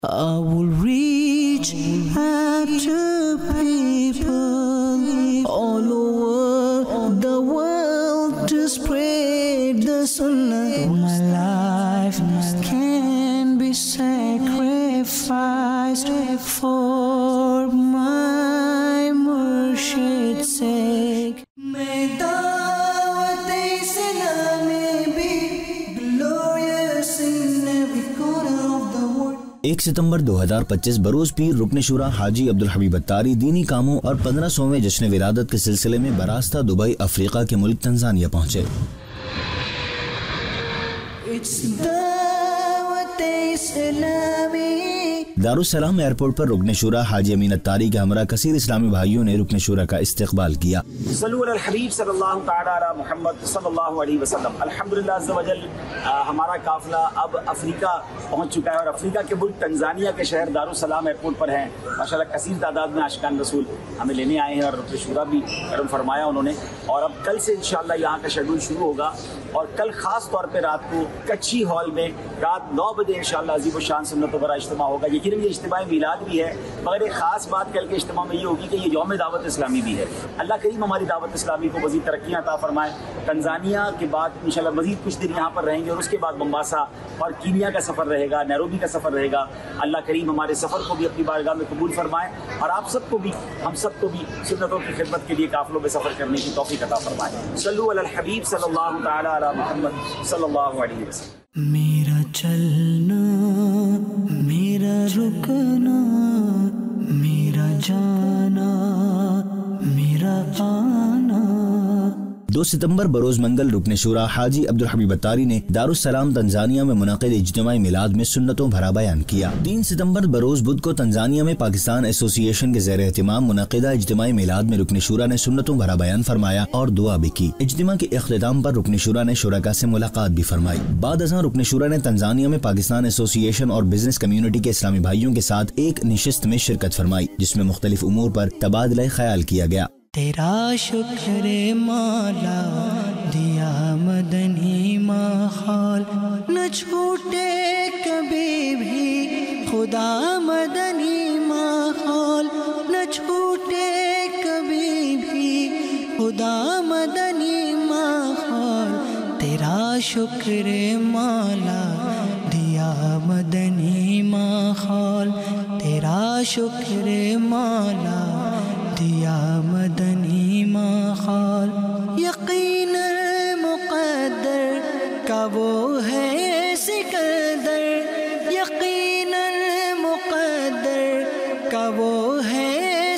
I will reach out to people all over the world to spread the sunnah. My life can be sacrificed for my Murshid's sake. May da'wat Islami be glorious in every corner of the world. 1 ستمبر 2025 بروز پیر رکن شورا حاجی عبدالحبیب اتاری دینی کاموں اور 1500ویں جشن ولادت کے سلسلے میں براستہ دبئی افریقہ کے ملک تنزانیہ پہنچے۔ دارالسلام ایئرپورٹ پر رکن شورا حاجی امین اتاری کے ہمراہ کثیر اسلامی بھائیوں نے رکن شورا کا استقبال کیا۔ صلو علی الحبیب صلی اللہ تعالی علی محمد صلی اللہ علیہ وسلم۔ الحمدللہ عز و جل ہمارا قافلہ اب افریقہ پہنچ چکا ہے اور افریقہ کے ملک تنزانیہ کے شہر دارالسلام ایئرپورٹ پر ہیں۔ ماشاءاللہ کثیر تعداد میں عاشقان رسول ہمیں لینے آئے ہیں اور رکن شورا بھی کرم فرمایا انہوں نے، اور اب کل سے انشاءاللہ یہاں کا شیڈول شروع ہوگا، اور کل خاص طور پہ رات کو کچی ہال میں رات 9 بجے انشاءاللہ عظیم الشان سنت و برا اجتماع ہوگا۔ یقیناً یہ اجتماع میلاد بھی ہے، مگر ایک خاص بات کل کے اجتماع میں یہ ہوگی کہ یہ یوم دعوت اسلامی بھی ہے۔ اللہ کریم ہماری دعوت اسلامی کو مزید ترقیاں عطا فرمائے۔ تنزانیہ کے بعد انشاءاللہ مزید کچھ دن یہاں پر رہیں گے، اور اس کے بعد ممباسا اور کینیا کا سفر رہے گا، نیروبی کا سفر رہے گا۔ اللہ کریم ہمارے سفر کو بھی اپنی بارگاہ میں قبول فرمائے، اور آپ سب کو بھی، ہم سب کو بھی سنتوں کی خدمت کے لیے قافلوں میں سفر کرنے کی توفیق عطا فرمائے۔ صلو علی الحبیب صلی اللہ تعالی علی محمد صلی اللہ علیہ وسلم۔ میرا چلنا، میرا رکنا، میرا جانا، میرا آنا۔ 2 ستمبر بروز منگل رکن شورا حاجی عبدالحبیب اتاری نے دارالسلام تنزانیہ میں منعقد اجتماعی میلاد میں سنتوں بھرا بیان کیا۔ 3 ستمبر بروز بدھ کو تنزانیہ میں پاکستان ایسوسی ایشن کے زیر اہتمام منعقدہ اجتماعی میلاد میں رکن شورا نے سنتوں بھرا بیان فرمایا اور دعا بھی کی۔ اجتماع کے اختتام پر رکن شورا نے شرکاء سے ملاقات بھی فرمائی۔ بعد ازاں رکن شورا نے تنزانیہ میں پاکستان ایسوسی ایشن اور بزنس کمیونٹی کے اسلامی بھائیوں کے ساتھ ایک نشست میں شرکت فرمائی، جس میں مختلف امور پر تبادلہ خیال کیا گیا۔ تیرا شکر مولا دیا مدنی ماحول، نہ چھوٹے کبھی بھی خدا مدنی ماحول، نہ چھوٹے کبھی بھی خدا مدنی ماحول۔ تیرا شکر مولا دیا مدنی ماحول، تیرا شکر مولا دیا مدنی ماحول۔ یقینا مقدر کا وہ ہے سکندر، یقینا مقدر کا وہ ہے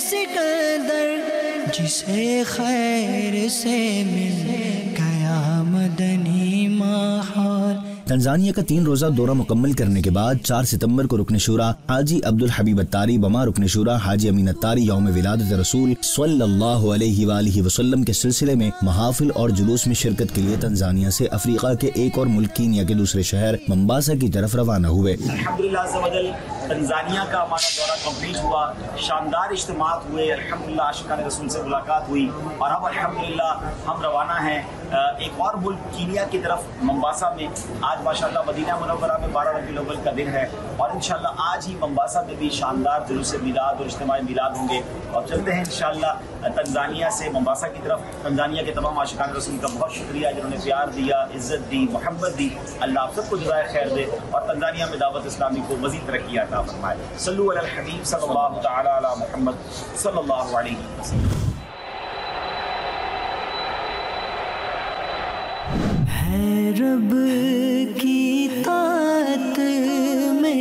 سکندر، جسے خیر سے مل گیا مدنی ماحول۔ تنزانیہ کا 3 روزہ دورہ مکمل کرنے کے بعد 4 ستمبر کو رکن شورا حاجی عبدالحبیب اتاری بما رکن شورا حاجی امین اتاری یوم ولادت رسول صلی اللہ علیہ وآلہ وسلم کے سلسلے میں محافل اور جلوس میں شرکت کے لیے تنزانیہ سے افریقہ کے ایک اور ملک کینیا کے دوسرے شہر ممباسا کی طرف روانہ ہوئے۔ الحمدللہ عز و جل تنزانیہ کا ہمارا دورہ کمپلیٹ ہوا، شاندار اجتماعات ہوئے، الحمدللہ عاشقان رسول سے ملاقات ہوئی، اور اب الحمدللہ ہم روانہ ہیں ایک اور ملک کینیا کی طرف ممباسا میں۔ آج ماشاءاللہ مدینہ منورہ میں 12 ربیع الاول کا دن ہے، اور انشاءاللہ آج ہی ممباسا میں بھی شاندار جلوس میلاد اور اجتماعی میلاد ہوں گے، اور چلتے ہیں انشاءاللہ تنزانیہ سے ممباسا کی طرف۔ تنزانیہ کے تمام عاشقان رسول کا بہت شکریہ جنہوں نے پیار دیا، عزت دی، محبت دی۔ اللہ آپ سب کو جزائے خیر دے، اور تنزانیہ میں دعوت اسلامی کو مزید ترقی عطا فرمائے۔ صلو علی الحبیب صلی اللہ تعالی علی محمد صلی اللہ علیہ وسلم۔ ہے رب کی طاعت میں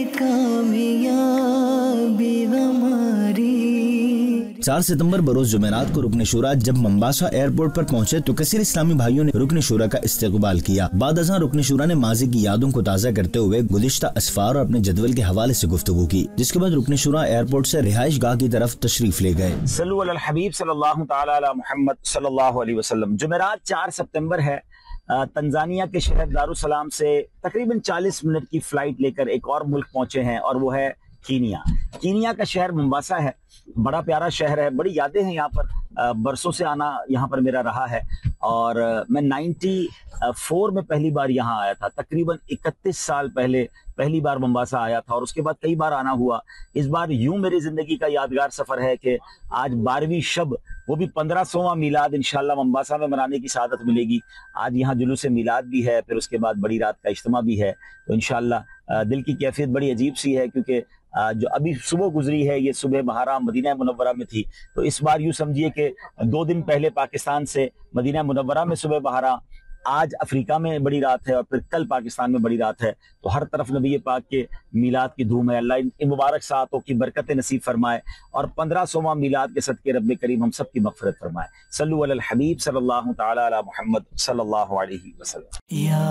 کامیابی ہماری۔ 4 ستمبر بروز جمعرات کو رکن شورا جب ممباسا ایئرپورٹ پر پہنچے تو کثیر اسلامی بھائیوں نے رکن شورا کا استقبال کیا۔ بعد ازاں رکن شورا نے ماضی کی یادوں کو تازہ کرتے ہوئے گزشتہ اسفار اور اپنے جدول کے حوالے سے گفتگو کی، جس کے بعد رکن شورا ایئرپورٹ سے رہائش گاہ کی طرف تشریف لے گئے۔ صلو علی الحبیب صلی اللہ تعالی علی محمد صلی اللہ علیہ وسلم۔ جمعرات 4 ستمبر ہے۔ تنزانیہ کے شہر دارالسلام سے تقریباً 40 منٹ کی فلائٹ لے کر ایک اور ملک پہنچے ہیں، اور وہ ہے کینیا۔ کینیا کا شہر ممباسا ہے، بڑا پیارا شہر ہے، بڑی یادیں ہیں یہاں پر۔ برسوں سے آنا یہاں پر میرا رہا ہے، اور میں 94 میں پہلی بار یہاں آیا تھا، تقریباً 31 سال پہلے پہلی بار ممباسا آیا تھا، اور اس کے بعد کئی بار آنا ہوا۔ اس بار یوں میری زندگی کا یادگار سفر ہے کہ آج 12ویں شب، وہ بھی 1500واں میلاد انشاءاللہ ممباسا میں منانے کی سعادت ملے گی۔ آج یہاں جلوس میلاد بھی ہے، پھر اس کے بعد بڑی رات کا اجتماع بھی ہے، تو انشاءاللہ دل کی کیفیت بڑی عجیب سی ہے، کیونکہ جو ابھی صبح گزری ہے یہ صبح بہارا مدینہ منورہ میں تھی، تو اس بار یوں سمجھیے کہ 2 دن پہلے پاکستان سے مدینہ منورہ میں صبح بہارا، آج افریقہ میں بڑی رات ہے، اور پھر کل پاکستان میں بڑی رات ہے، تو ہر طرف نبی پاک کے میلاد کی دھوم ہے۔ اللہ ان مبارک ساعتوں کی برکت نصیب فرمائے، اور 1500واں میلاد کے صدقے رب کریم ہم سب کی مغفرت فرمائے۔ صلو علی الحبیب صلی اللہ تعالی علی محمد صلی اللہ علیہ وسلم۔ یا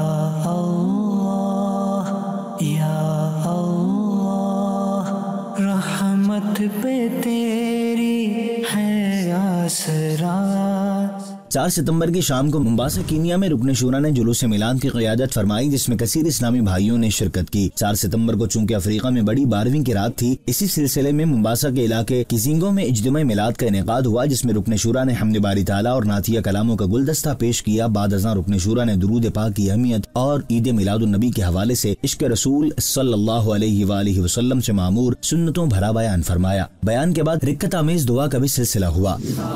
اللہ یا اللہ، رحمت پہ تیری ہے آسرات۔ 4 ستمبر کی شام کو ممباسا کینیا میں رکن شورا نے جلوس میلاد کی قیادت فرمائی، جس میں کثیر اسلامی بھائیوں نے شرکت کی۔ 4 ستمبر کو چونکہ افریقہ میں بڑی 12ویں کی رات تھی، اسی سلسلے میں ممباسا کے علاقے کزینگو میں اجتماع میلاد کا انعقاد ہوا، جس میں رکن شورا نے حمد باری تعالیٰ اور نعتیہ کلاموں کا گلدستہ پیش کیا۔ بعد ازاں رکن شورا نے درود پاک کی اہمیت اور عید میلاد النبی کے حوالے سے عشق رسول صلی اللہ علیہ وآلہ وسلم سے معمور سنتوں بھرا بیان فرمایا۔ بیان کے بعد رکعت آمیز دعا کا بھی سلسلہ ہوا۔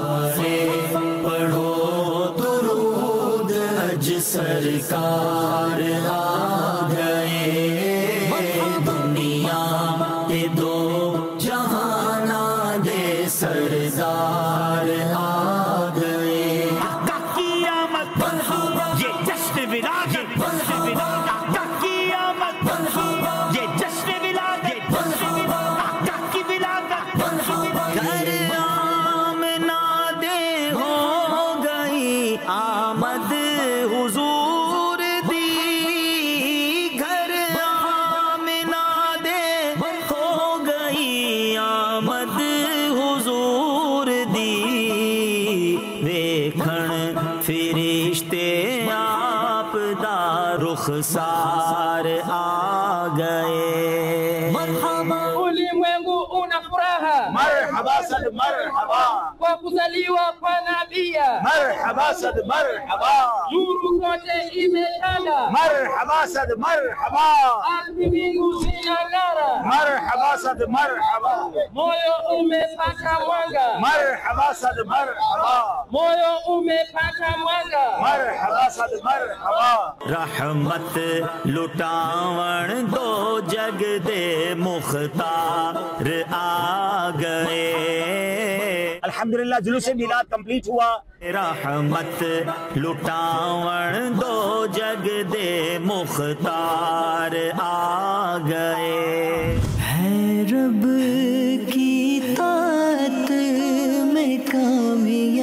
سرکار آ گئے، دنیا کے 2 جہاں دے سردار آ گئے۔ آقا کی آمد یہ جشن ولادت، آقا کی آمد یہ جشن ولادت، آقا کی ولادت گھر آمنا دے ہو گئی آمد حضور دی، گھر آمنا دے ہو گئی آمد حضور دی، ویکھن فرشتے آپ دا رخسار آ گئے۔ مرحبا ulimwengu una furaha, مرحبا صد مرحبا، kwa kuzaliwa kwa nabia, مرحبا صد مرحبا، nuru kote imetanda, مرحبا صد مرحبا، ardhi mbingu zinang'ara, مرحبا صد مرحبا، moyo umepata mwanga, مرحبا صد مرحبا، moyo umepata mwanga, مرحبا صد مرحبا۔ رحمت لٹاون دو جگ دے مختار آ گئے، الحمدللہ جلوس میلاد کمپلیٹ ہوا۔ رحمت لٹاون دو جگ دے مختار آ گئے۔ ہے رب کی طاعت میں کامیابی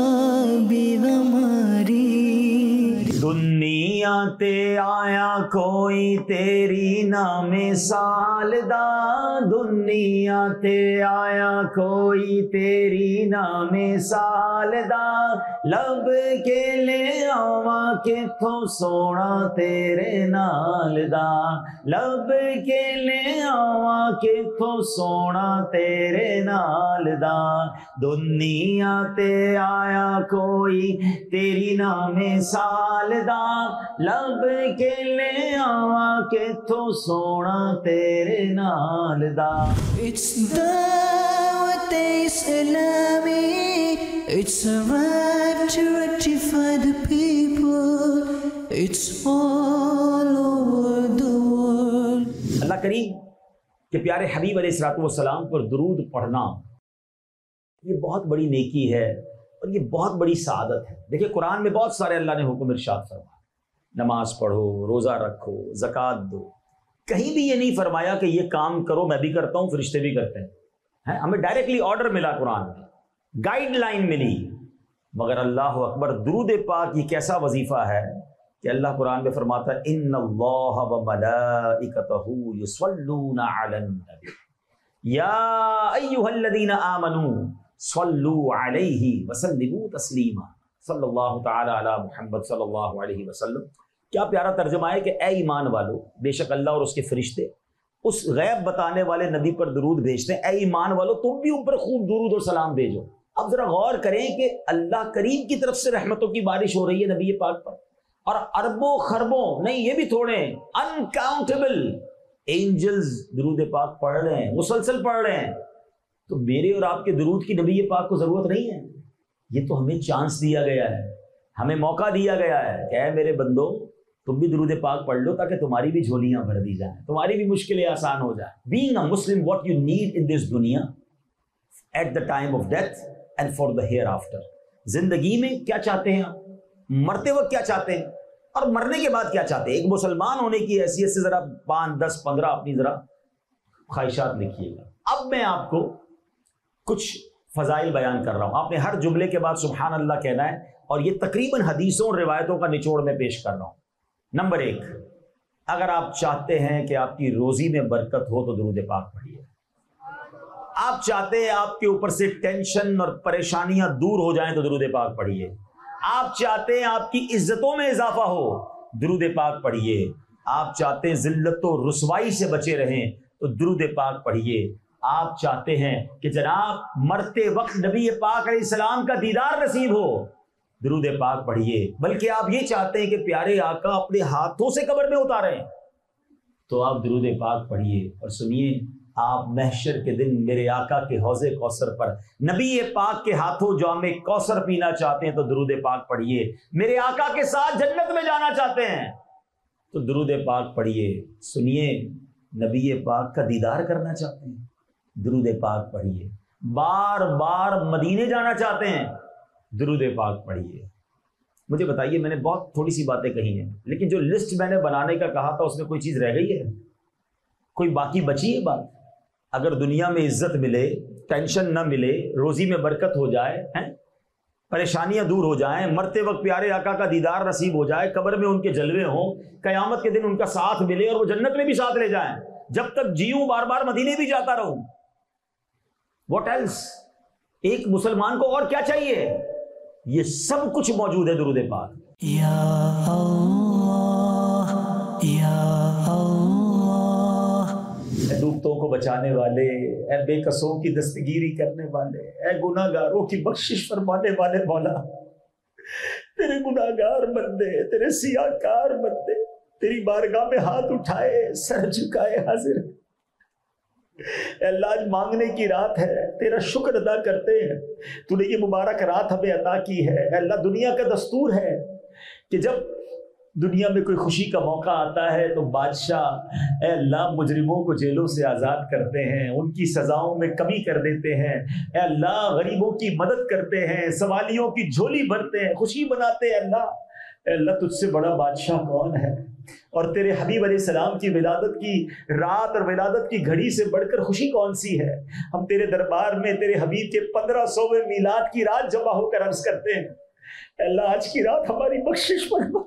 ہماری، دنیا تے آیا کوئی تیری نہ مثال دا، دنیا تے آیا کوئی تیری نہ مثال دا، لب کے لے آواں کتھوں سونا تیرے نال دا، لب کے لے آواں کتھوں سونا تیرے نال دا، دنیا تے آیا کوئی تیری نہ مثال دا، لب کے لے آواں کتھوں سونا تیرے نال دا۔ It's دعوت اسلامی، it's a right to rectify the people, it's all over the world۔ اللہ کریم کہ پیارے حبیب علیہ الصلوۃ والسلام پر درود پڑھنا یہ بہت بڑی نیکی ہے، اور یہ بہت بڑی سعادت ہے۔ دیکھیں قرآن میں بہت سارے اللہ نے حکم ارشاد فرمایا، نماز پڑھو، روزہ رکھو، زکوٰۃ دو، کہیں بھی یہ نہیں فرمایا کہ یہ کام کرو میں بھی کرتا ہوں فرشتے بھی کرتے ہیں۔ ہمیں ڈائریکٹلی آرڈر ملا، قرآن میں گائیڈ لائن ملی، مگر اللہ اکبر درود پاک یہ کیسا وظیفہ ہے کہ اللہ قرآن میں فرماتا ہے ان اللہ وملائکتہ یصلون علی النبی یا ایھا الذین آمنوا صلوا علیہ وسلموا تسلیما، صلی اللہ تعالی علی محمد صلی اللہ علیہ وسلم۔ کیا پیارا ترجمہ ہے کہ اے ایمان والو، بے شک اللہ اور اس کے فرشتے اس غیب بتانے والے نبی پر درود بھیجتے ہیں، اے ایمان والو تم بھی ان پر خوب درود اور سلام بھیجو۔ اب ذرا غور کریں کہ اللہ کریم کی طرف سے رحمتوں کی بارش ہو رہی ہے نبی پاک پر، اور اربوں خربوں نہیں، یہ بھی تھوڑے ہیں، انکاؤنٹیبل اینجلز درود پاک پڑھ رہے ہیں، مسلسل پڑھ رہے ہیں، تو میرے اور آپ کے درود کی نبی پاک کو ضرورت نہیں ہے؟ یہ تو ہمیں چانس دیا گیا ہے، ہمیں موقع دیا گیا ہے کہ اے میرے بندو تم بھی درود پاک پڑھ لو تاکہ تمہاری بھی جھولیاں بھر دی جائیں، تمہاری بھی مشکلیں آسان ہو جائیں. Being a Muslim, what you need in this دنیا at the time of death and for the hereafter. زندگی میں کیا چاہتے ہیں آپ، مرتے وقت کیا چاہتے ہیں، اور مرنے کے بعد کیا چاہتے ہیں؟ ایک مسلمان ہونے کی حیثیت سے ذرا 5 10 15 اپنی ذرا خواہشات لکھیے گا. اب میں آپ کو کچھ فضائل بیان کر رہا ہوں، آپ نے ہر جملے کے بعد سبحان اللہ کہنا ہے، اور یہ تقریباً حدیثوں اور روایتوں کا نچوڑ میں پیش کر رہا ہوں. نمبر 1، اگر آپ چاہتے ہیں کہ آپ کی روزی میں برکت ہو تو درود پاک پڑھیے. آپ چاہتے ہیں آپ کے اوپر سے ٹینشن اور پریشانیاں دور ہو جائیں تو درود پاک پڑھیے. آپ چاہتے ہیں آپ کی عزتوں میں اضافہ ہو، درود پاک پڑھیے. آپ چاہتے ہیں ذلت و رسوائی سے بچے رہیں تو درود پاک پڑھیے. آپ چاہتے ہیں کہ جناب مرتے وقت نبی پاک علیہ السلام کا دیدار نصیب ہو، درود پاک پڑھیے. بلکہ آپ یہ چاہتے ہیں کہ پیارے آقا اپنے ہاتھوں سے قبر میں اتاریں تو آپ درود پاک پڑھیے. اور سنیے، آپ محشر کے دن میرے آقا کے حوض کوثر پر نبی پاک کے ہاتھوں جام کوثر پینا چاہتے ہیں تو درود پاک پڑھیے. میرے آقا کے ساتھ جنت میں جانا چاہتے ہیں تو درود پاک پڑھیے. سنیے، نبی پاک کا دیدار کرنا چاہتے ہیں، درود پاک پڑھیے. بار بار مدینے جانا چاہتے ہیں، درود پاک پڑھیے. مجھے بتائیے، میں نے بہت تھوڑی سی باتیں کہی ہیں، لیکن جو لسٹ میں نے بنانے کا کہا تھا اس میں کوئی چیز رہ گئی ہے؟ کوئی باقی بچی ہے بات؟ اگر دنیا میں عزت ملے، ٹینشن نہ ملے، روزی میں برکت ہو جائے، پریشانیاں دور ہو جائیں، مرتے وقت پیارے آقا کا دیدار نصیب ہو جائے، قبر میں ان کے جلوے ہوں، قیامت کے دن ان کا ساتھ ملے اور وہ جنت میں بھی ساتھ لے جائیں، جب تک جیوں بار بار مدینے بھی جاتا رہوں. What else? ایک مسلمان کو اور کیا چاہیے؟ یہ سب کچھ موجود ہے درود پاک. یا اللہ یا اللہ. اے ڈوبتوں کو بچانے والے، اے بے کسوں کی دستگیری کرنے والے، اے گناہ گاروں کی بخشش فرمانے والے مولا، تیرے گناہ گار بندے، تیرے سیاہ کار بندے تیری بارگاہ میں ہاتھ اٹھائے، سر جھکائے حاضر. اے اللہ، آج مانگنے کی رات ہے، تیرا شکر ادا کرتے ہیں، تو نے یہ مبارک رات ہمیں عطا کی ہے. اے اللہ، دنیا کا دستور ہے کہ جب دنیا میں کوئی خوشی کا موقع آتا ہے تو بادشاہ اے اللہ مجرموں کو جیلوں سے آزاد کرتے ہیں، ان کی سزاؤں میں کمی کر دیتے ہیں. اے اللہ، غریبوں کی مدد کرتے ہیں، سوالیوں کی جھولی بھرتے ہیں، خوشی بناتے ہیں. اے اللہ، تجھ سے بڑا بادشاہ کون ہے؟ اور تیرے حبیب علیہ السلام کی ولادت کی رات اور ولادت کی گھڑی سے بڑھ کر خوشی کون سی ہے؟ ہم تیرے دربار میں تیرے حبیب کے 1500ویں میلاد کی رات جمع ہو کر عرض کرتے ہیں، اے اللہ آج کی رات ہماری بخشش فرما.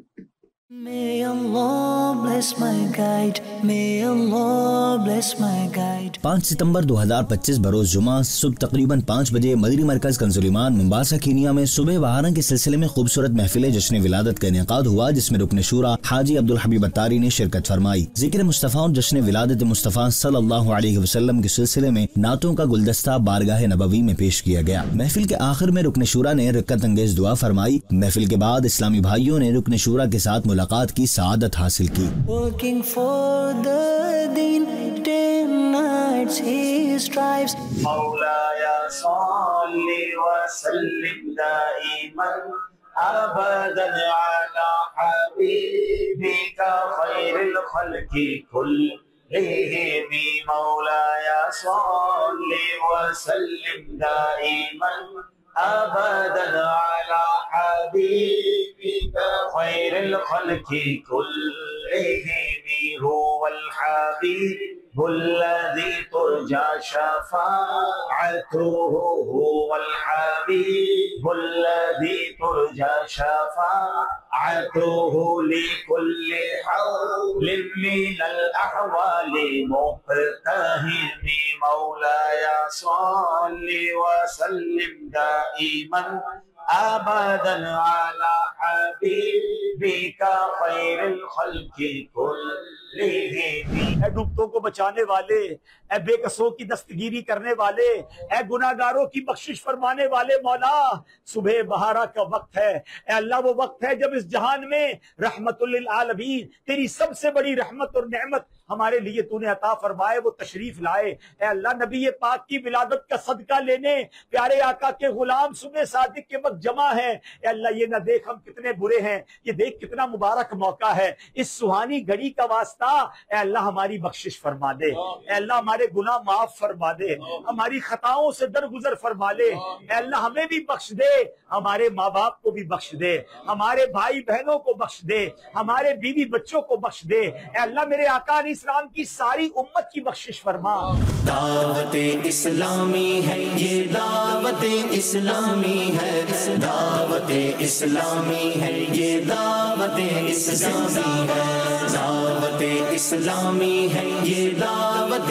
May Allah bless my guide. May Allah bless my guide. 5 ستمبر 2025 بروز جمعہ صبح تقریباً 5 بجے مدری مرکز کنزولیمان ممباسا کینیا میں صبح بہاراں کے سلسلے میں خوبصورت محفل جشن ولادت کا انعقاد ہوا، جس میں رکن شورا حاجی عبدالحبیب اتاری نے شرکت فرمائی. ذکر مصطفیٰ اور جشن ولادت مصطفیٰ صلی اللہ علیہ وسلم کے سلسلے میں نعتوں کا گلدستہ بارگاہ نبوی میں پیش کیا گیا. محفل کے آخر میں رکن شورا نے رکعت انگیز دعا فرمائی. محفل کے بعد اسلامی بھائیوں نے رکن شورا کے ساتھ ملاقات کی سعادت حاصل کی. Working for the deen, day and nights he strives. مولایا صلی وسلم دائما ابدا علی حبیبک خیر الخلق کلہم. مولایا صلی وسلم دائما ابدا علی حبیبک خیر الخلق کلہم. هو الحبیب الذی ترجى شفاعته، هو الحبیب الذی ترجى شفاعته لكل حول من الأحوال مقتحم. مولاي صل وسلم دائما أبدا على حبيبك بیکا خیر الخلق کلہم۔ اے ڈوبتوں کو بچانے والے، اے بے کسوں کی دستگیری کرنے والے، اے گناہگاروں کی بخشش فرمانے والے مولا، صبح بہارا کا وقت ہے۔ اے اللہ وہ وقت ہے جب اس جہان میں رحمت للعالمین، تیری سب سے بڑی رحمت اور نعمت ہمارے لیے تو نے عطا فرمائے، وہ تشریف لائے۔ اے اللہ نبی پاک کی ولادت کا صدقہ لینے پیارے آقا کے غلام صبح صادق کے وقت جمع ہیں۔ اے اللہ یہ نہ دیکھ ہم کتنے برے ہیں، یہ دیکھ کتنا مبارک موقع ہے، اس سہانی گھڑی کا واسطہ اے اللہ ہماری بخشش فرما دے، اے اللہ ہمارے گناہ معاف فرما دے، ہماری خطاؤں سے درگزر فرما لے، اے اللہ ہمیں بھی بخش دے، ہمارے ماں باپ کو بھی بخش دے، ہمارے بھائی بہنوں کو بخش دے، ہمارے بیوی بچوں کو بخش دے۔ اے اللہ میرے آقا علیہ السلام کی ساری امت کی بخشش فرما۔ دعوت اسلامی ہے یہ، دعوت اسلامی ہے، دعوت اسلامی ہے یہ، دعوت اسلامی ہے، دعوت اسلامی ہے یہ، دعوت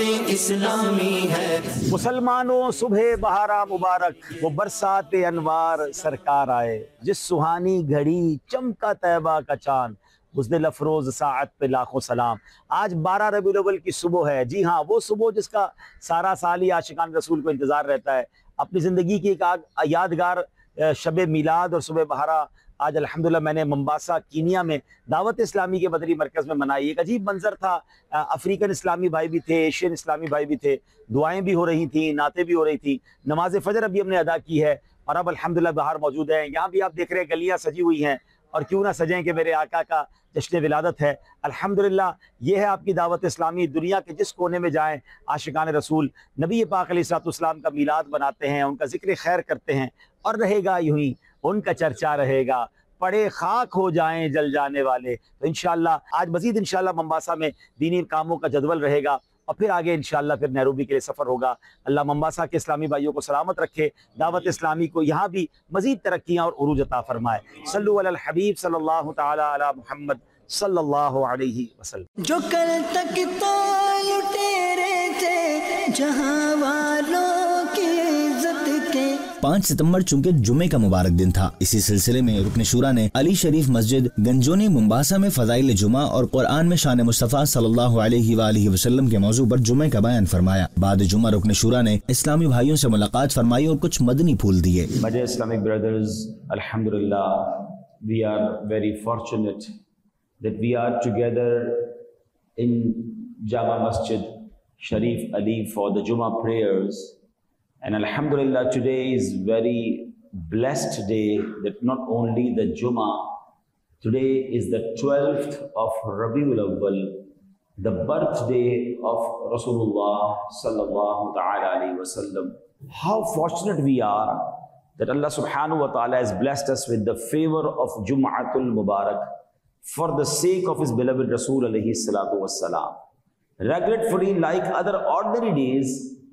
اسلامی ہے۔ مسلمانوں صبح بہارا مبارک، وہ برسات انوار سرکار آئے، جس سہانی گھڑی چمکا طیبہ کا چاند، بزدل افروز ساعت پہ لاکھوں سلام۔ آج 12 ربیع الاول کی صبح ہے، جی ہاں وہ صبح جس کا سارا سال ہی عاشقان رسول کو انتظار رہتا ہے۔ اپنی زندگی کی ایک یادگار شب میلاد اور صبح بہارا آج الحمدللہ میں نے ممباسا کینیا میں دعوت اسلامی کے مدنی مرکز میں منائی۔ ایک عجیب منظر تھا، افریقن اسلامی بھائی بھی تھے، ایشین اسلامی بھائی بھی تھے، دعائیں بھی ہو رہی تھیں، نعتیں بھی ہو رہی تھیں، نماز فجر ابھی ہم نے ادا کی ہے اور اب الحمدللہ باہر موجود ہیں۔ یہاں بھی آپ دیکھ رہے ہیں گلیاں سجی ہوئی ہیں، اور کیوں نہ سجیں کہ میرے آقا کا جشن ولادت ہے۔ الحمدللہ یہ ہے آپ کی دعوت اسلامی، دنیا کے جس کونے میں جائیں عاشقان رسول نبی پاک علیہ السلام کا میلاد مناتے ہیں، ان کا ذکر خیر کرتے ہیں، اور رہے گا یوں ہی ان کا چرچا رہے گا، پڑے خاک ہو جائیں جل جانے والے۔ تو انشاءاللہ آج مزید انشاءاللہ ممباسا میں دینی کاموں کا جدول رہے گا، اور پھر آگے انشاءاللہ پھر نیروبی کے لیے سفر ہوگا۔ اللہ ممباسا کے اسلامی بھائیوں کو سلامت رکھے، دعوت اسلامی کو یہاں بھی مزید ترقیاں اور عروج عطا فرمائے۔ صلو علی الحبیب صلی اللہ تعالی علی محمد صلی اللہ علیہ وسلم۔ جو کل تک تو لٹیرے تھے جہاں والوں کی عزت کے۔ 5 ستمبر چونکہ جمعے کا مبارک دن تھا، اسی سلسلے میں رکن شورا نے علی شریف مسجد گنجونی ممباسا میں فضائل جمعہ اور قرآن میں شان مصطفیٰ صلی اللہ علیہ وآلہ وسلم کے موضوع پر جمعے کا بیان فرمایا۔ بعد جمعہ رکن شورا نے اسلامی بھائیوں سے ملاقات فرمائی اور کچھ مدنی پھول دیے۔ My dear Islamic brothers, Alhamdulillah, we are very fortunate that we are together in Jama Masjid Sharif Ali for the Jummah prayers. And Alhamdulillah, today is very blessed day that not only the Jummah, today is the 12th of Rabiul Awwal, the birthday of Rasulullah sallallahu ta'ala alayhi wa sallam. How fortunate we are that Allah subhanahu wa ta'ala has blessed us with the favor of Jum'atul Mubarak for the sake of his beloved Rasul alayhi salatu wassalam. Regretfully, like other ordinary days,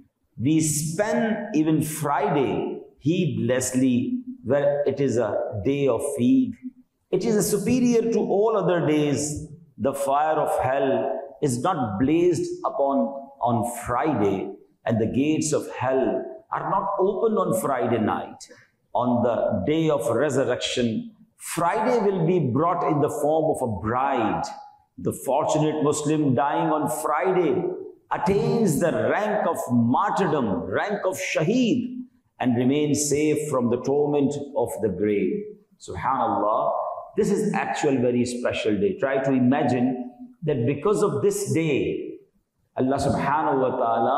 we spend even Friday heedlessly, where it is a day of Eid. It is superior to all other days. The fire of hell is not blazed upon on Friday, and the gates of hell are not opened on Friday night. On the day of resurrection, Friday will be brought in the form of a bride. The fortunate Muslim dying on Friday attains the rank of martyrdom, rank of shaheed, and remains safe from the torment of the grave. Subhanallah, this is actual very special day. Try to imagine that because of this day, Allah subhanahu wa ta'ala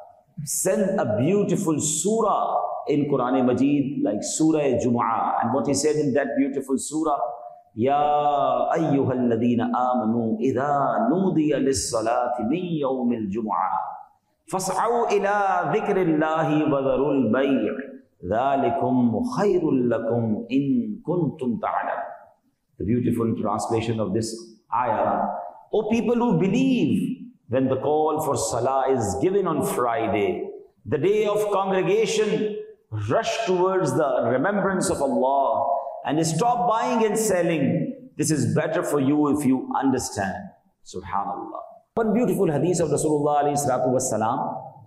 sent a beautiful surah in Quran Majid like Surah Jumu'ah. And what he said in that beautiful surah, Ya ayyuhal ladhina amanu idha nudiya lis-salati min yawmil jumu'ah fas'au ila dhikrillahi wa dharul bay' dhalikum khairul lakum in kuntum ta'lamun. The beautiful translation of this ayah: O people who believe, when the call for salah is given on Friday, the day of congregation, rush towards the remembrance of Allah and stop buying and selling. This is better for you if you understand. Subhanallah. One beautiful hadith of Rasulullah alayhi salatu wassalam,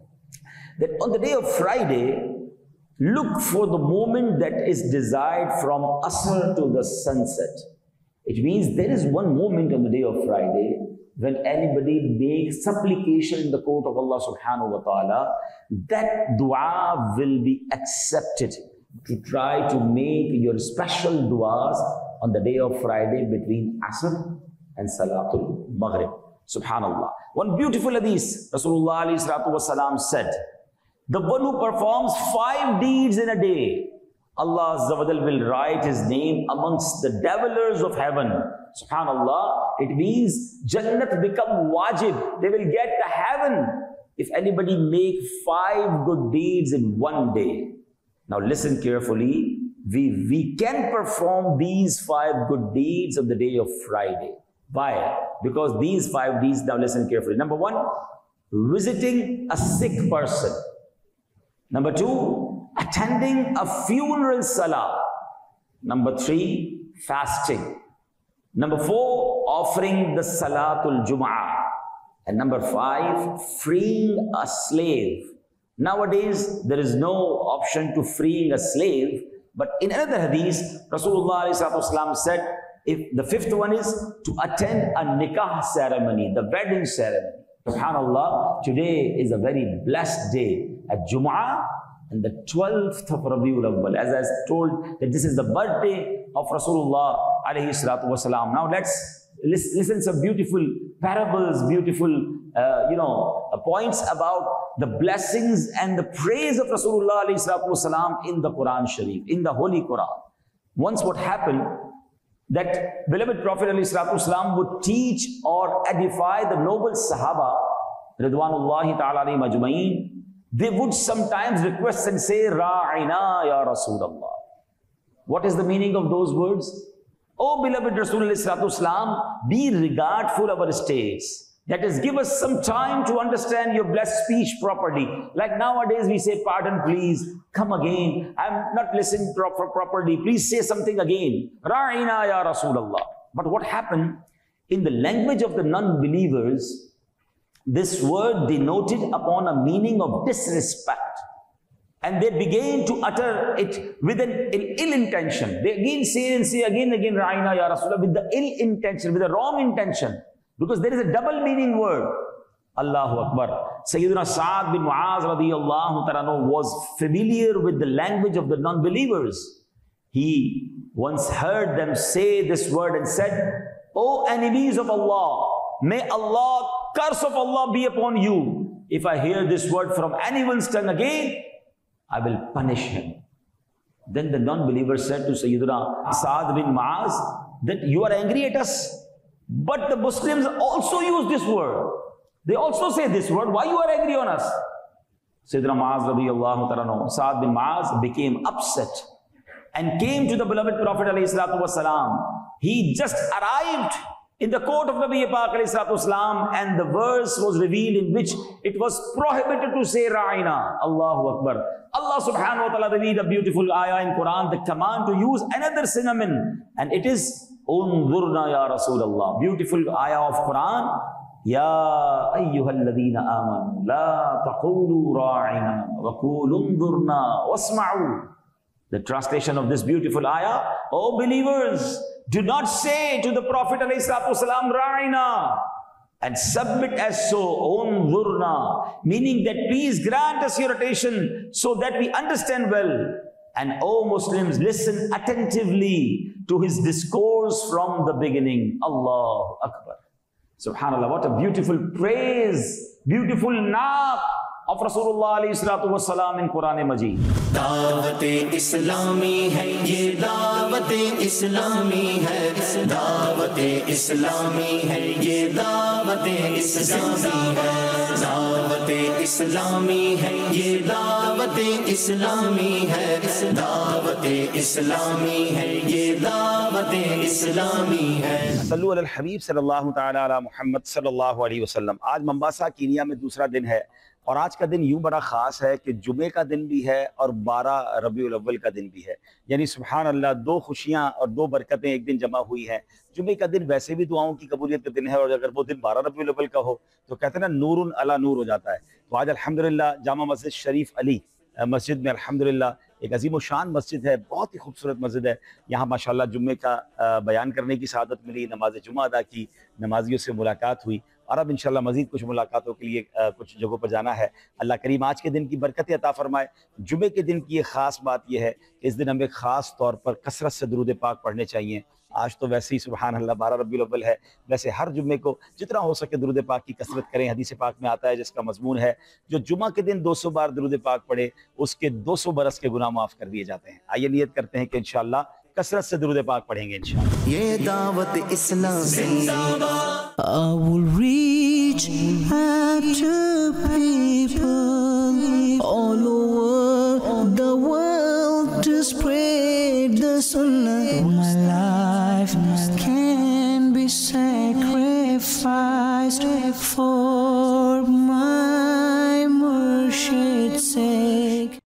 that on the day of Friday, look for the moment that is desired from Asr to the sunset. It means there is one moment on the day of Friday when anybody makes supplication in the court of Allah subhanahu wa ta'ala, that dua will be accepted. To try to make your special duas on the day of Friday between Asr and Salatul Maghrib. Subhanallah. One beautiful hadith, Rasulullah alayhi salatu wasalam said, the one who performs 5 deeds in a day, Allah Azza wa Jal will write his name amongst the devilers of heaven. Subhanallah. It means Jannat become wajib. They will get to heaven if anybody make 5 good deeds in one day. Now listen carefully. We can perform these 5 good deeds on the day of Friday. Why? Because these 5 deeds, now listen carefully. Number 1, visiting a sick person. Number 2, attending a funeral salah. Number 3, fasting. Number 4, offering the Salatul Jum'ah. And number 5, freeing a slave. Nowadays, there is no option to freeing a slave. But in another hadith, Rasulullah ﷺ said, if the 5th one is to attend a nikah ceremony, the wedding ceremony. Subhanallah, today is a very blessed day at Jum'ah and the 12th of Rabiul Awwal. As I told that this is the birthday of Rasulullah alayhi salatu wasalam. Now let's listen some beautiful parables, beautiful points about the blessings and the praise of Rasulullah alayhi salatu wasalam in the Quran Sharif, in the Holy Quran. Once what happened, that beloved Prophet ﷺ would teach or edify the noble Sahaba, Ridwanullahi ta'ala alayhim ajma'in. They would sometimes request and say, Ra'ina ya Rasulallah. What is the meaning of those words? Oh beloved Rasulullah ﷺ, be regardful of our states. That is, give us some time to understand your blessed speech properly. Like nowadays we say, pardon please, come again. I'm not listening properly. Please say something again. Ra'ina ya Rasulallah. But what happened? In the language of the non-believers, this word denoted upon a meaning of disrespect. And they began to utter it with an ill intention. They again say again, Ra'ina ya Rasulallah, with the ill intention, with the wrong intention. Because there is a double meaning word. Allahu Akbar. Sayyidina Sa'ad bin Mu'az radiyallahu ta'ala was familiar with the language of the non-believers. He once heard them say this word and said, O enemies of Allah, may Allah, curse of Allah be upon you. If I hear this word from anyone's tongue again, I will punish him. Then the non-believer said to Sayyidina Sa'ad bin Mu'az that you are angry at us. But the Muslims also use this word. They also say this word. Why you are angry on us? Sayyidina Mu'az radiyallahu ta'ala, Sa'ad bin Mu'az became upset and came to the beloved Prophet alayhi salatu wasalam. He just arrived in the court of Nabi Pak alayhi salatu wasalam, and the verse was revealed in which it was prohibited to say Ra'ina. Allahu Akbar. Allah subhanahu wa ta'ala revealed a beautiful ayah in Quran, the command to use another synonym, and it is Unzurna ya Rasulallah. Beautiful ayah of Quran. Ya ayyuhalladhina amanu la taqulu ra'ina wa qulu unzurna wasma'u. The translation of this beautiful ayah: O believers, do not say to the Prophet ﷺ, Ra'ina, and submit as so, Unzurna, meaning that please grant us your attention so that we understand well. And O Muslims, listen attentively to his discourse from the beginning. Allahu Akbar. Subhanallah, what a beautiful praise, beautiful naat of Rasulullah alayhi salatu wassalam in Quran Majid. दावत-ए-इस्लामी है ये, दावत-ए-इस्लामी है, दावत-ए-इस्लामी है ये, दावत-ए-इस्लामी है, दावत-ए-इस्लामी है ये, दावत-ए-इस्लामी है, दावत-ए-इस्लामी है ये, दावत-ए-इस्लामी है। सल्लु अलल हबीब सल्लल्लाहु तआला अला मुहम्मद सल्लल्लाहु अलैहि वसल्लम। आज मोम्बासा कीनिया में दूसरा दिन है और आज का दिन यूं बड़ा ख़ास है कि जुमे का दिन भी है और 12 रबीउल अव्वल का दिन भी है। यानी सुभान अल्लाह, 2 खुशियां और 2 बरकतें एक दिन जमा हुई हैं। जुमे का दिन वैसे भी दुआओं की कबूलियत का दिन है और अगर वो दिन 12 रबीउल अव्वल का हो तो कहते हैं ना, नूरुन अला नूर हो जाता है। तो आज अल्हम्दुलिल्लाह जामा मस्जिद शरीफ अली मस्जिद में अल्हम्दुलिल्लाह ایک عظیم و شان مسجد ہے, بہت ہی خوبصورت مسجد ہے. یہاں ماشاءاللہ جمعے کا بیان کرنے کی سعادت ملی, نماز جمعہ ادا کی, نمازیوں سے ملاقات ہوئی, اور اب انشاءاللہ مزید کچھ ملاقاتوں کے لیے کچھ جگہوں پر جانا ہے. اللہ کریم آج کے دن کی برکت عطا فرمائے. جمعے کے دن کی ایک خاص بات یہ ہے کہ اس دن ہمیں خاص طور پر کثرت سے درود پاک پڑھنے چاہیے. آج تو ویسے ہی سبحان اللہ 12 ربیع الاول ہے, ویسے ہر جمعے کو جتنا ہو سکے درود پاک کی کثرت کریں. حدیث پاک میں آتا ہے جس کا مضمون ہے جو جمعہ کے دن 200 بار درود پاک پڑھے اس کے 200 برس کے گناہ معاف کر دیے جاتے ہیں. آئیے نیت کرتے ہیں کہ انشاءاللہ کثرت سے درود پاک پڑھیں گے انشاءاللہ. یہ دعوت اسلامی I will reach out to people all over the world to spread the sunnah. My life can be sacrificed for